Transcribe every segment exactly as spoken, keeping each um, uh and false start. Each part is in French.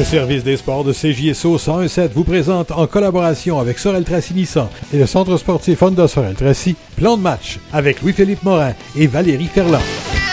Le service des sports de C J S O cent un sept vous présente, en collaboration avec Sorel Tracy Nissan et le centre sportif Honda Sorel Tracy, plan de match avec Louis-Philippe Morin et Valérie Ferland.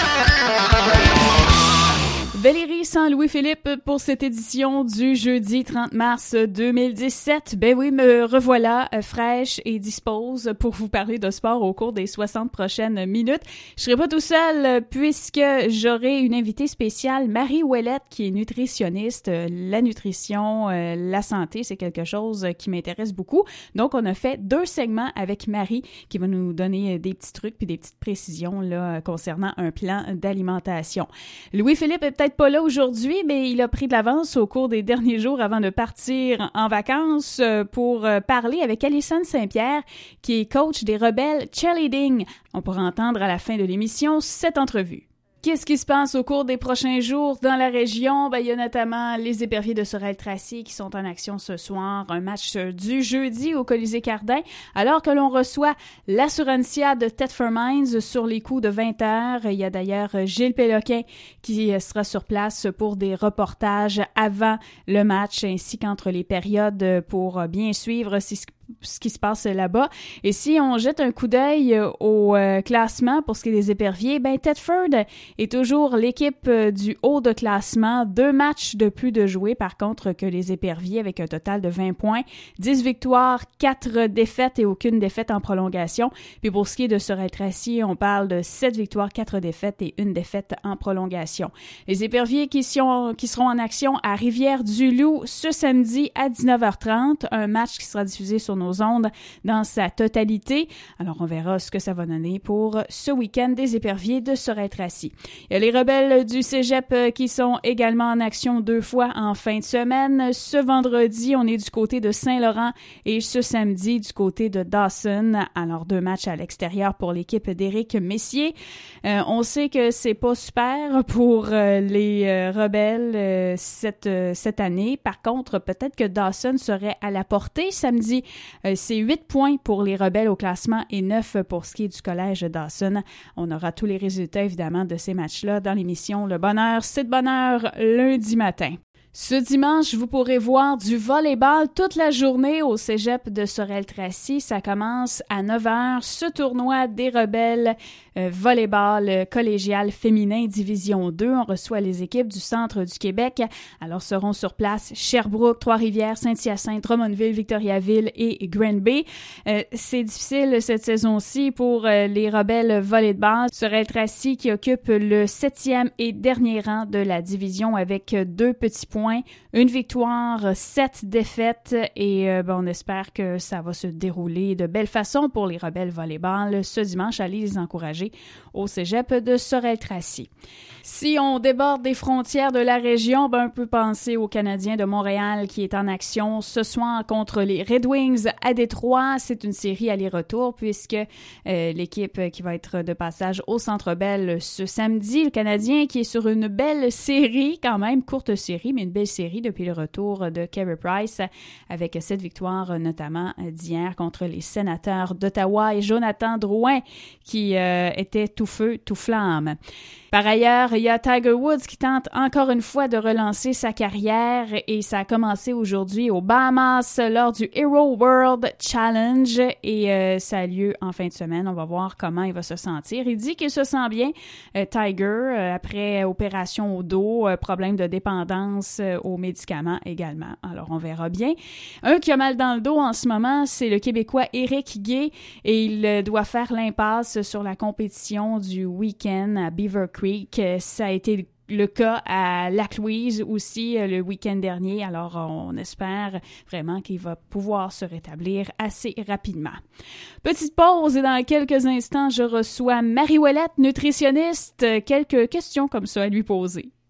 Valérie sans Louis-Philippe pour cette édition du jeudi trente mars deux mille dix-sept. Ben oui, me revoilà euh, fraîche et dispose pour vous parler de sport au cours des soixante prochaines minutes. Je serai pas tout seul euh, puisque j'aurai une invitée spéciale, Marie Ouellette, qui est nutritionniste. Euh, la nutrition, euh, la santé, c'est quelque chose qui m'intéresse beaucoup. Donc, on a fait deux segments avec Marie qui va nous donner des petits trucs puis des petites précisions là concernant un plan d'alimentation. Louis-Philippe est peut-être pas là aujourd'hui, mais il a pris de l'avance au cours des derniers jours avant de partir en vacances pour parler avec Alison Saint-Pierre, qui est coach des Rebelles Cheerleading. On pourra entendre à la fin de l'émission cette entrevue. Qu'est-ce qui se passe au cours des prochains jours dans la région? Ben, il y a notamment les éperviers de Sorel-Tracy qui sont en action ce soir. Un match du jeudi au Colisée Cardin, alors que l'on reçoit l'Assurantia de Thetford Mines sur les coups de vingt heures. Il y a d'ailleurs Gilles Péloquin qui sera sur place pour des reportages avant le match ainsi qu'entre les périodes pour bien suivre ce ce qui se passe là-bas. Et si on jette un coup d'œil au euh, classement pour ce qui est des éperviers, ben Thetford est toujours l'équipe euh, du haut de classement. Deux matchs de plus de jouer, par contre, que les éperviers avec un total de vingt points. dix victoires, quatre défaites et aucune défaite en prolongation. Puis pour ce qui est de Sorel-Tracy, on parle de sept victoires, quatre défaites et une défaite en prolongation. Les éperviers qui, sont, qui seront en action à Rivière-du-Loup ce samedi à dix-neuf heures trente. Un match qui sera diffusé sur nos ondes dans sa totalité. Alors, on verra ce que ça va donner pour ce week-end des éperviers de Sorel-Tracy. Il y a les Rebelles du Cégep qui sont également en action deux fois en fin de semaine. Ce vendredi, on est du côté de Saint-Laurent et ce samedi, du côté de Dawson. Alors, deux matchs à l'extérieur pour l'équipe d'Éric Messier. Euh, on sait que c'est pas super pour euh, les euh, Rebelles euh, cette, euh, cette année. Par contre, peut-être que Dawson serait à la portée samedi. Euh, c'est huit points pour les Rebelles au classement et neuf pour ce qui est du collège Dawson. On aura tous les résultats, évidemment, de ces matchs-là dans l'émission Le Bonheur, c'est de bonheur lundi matin. Ce dimanche, vous pourrez voir du volleyball toute la journée au cégep de Sorel-Tracy. Ça commence à neuf heures. Ce tournoi des Rebelles euh, volleyball collégial féminin division deux. On reçoit les équipes du centre du Québec. Alors, seront sur place Sherbrooke, Trois-Rivières, Saint-Hyacinthe, Drummondville, Victoriaville et Granby. Euh, c'est difficile cette saison-ci pour euh, les Rebelles volleyball. Sorel-Tracy qui occupe le septième et dernier rang de la division avec deux petits points. Une victoire, sept défaites et euh, ben, on espère que ça va se dérouler de belle façon pour les Rebelles volleyball ce dimanche. Allez les encourager au cégep de Sorel-Tracy. Si on déborde des frontières de la région, ben, on peut penser aux Canadiens de Montréal qui est en action ce soir contre les Red Wings à Détroit. C'est une série aller-retour puisque euh, l'équipe qui va être de passage au Centre Bell ce samedi, le Canadien qui est sur une belle série, quand même courte série, mais une belle série depuis le retour de Carey Price avec cette victoire notamment d'hier contre les Sénateurs d'Ottawa et Jonathan Drouin qui euh, était tout feu, tout flamme. Par ailleurs, il y a Tiger Woods qui tente encore une fois de relancer sa carrière et ça a commencé aujourd'hui aux Bahamas lors du Hero World Challenge et euh, ça a lieu en fin de semaine. On va voir comment il va se sentir. Il dit qu'il se sent bien, euh, Tiger, euh, après opération au dos, euh, problème de dépendance euh, aux médicaments également. Alors, on verra bien. Un qui a mal dans le dos en ce moment, c'est le Québécois Éric Guay et il euh, doit faire l'impasse sur la compétition du week-end à Beaver Creek. Ça a été le cas à Lac-Louise aussi le week-end dernier. Alors, on espère vraiment qu'il va pouvoir se rétablir assez rapidement. Petite pause et dans quelques instants, je reçois Marie Ouellette, nutritionniste. Quelques questions comme ça à lui poser.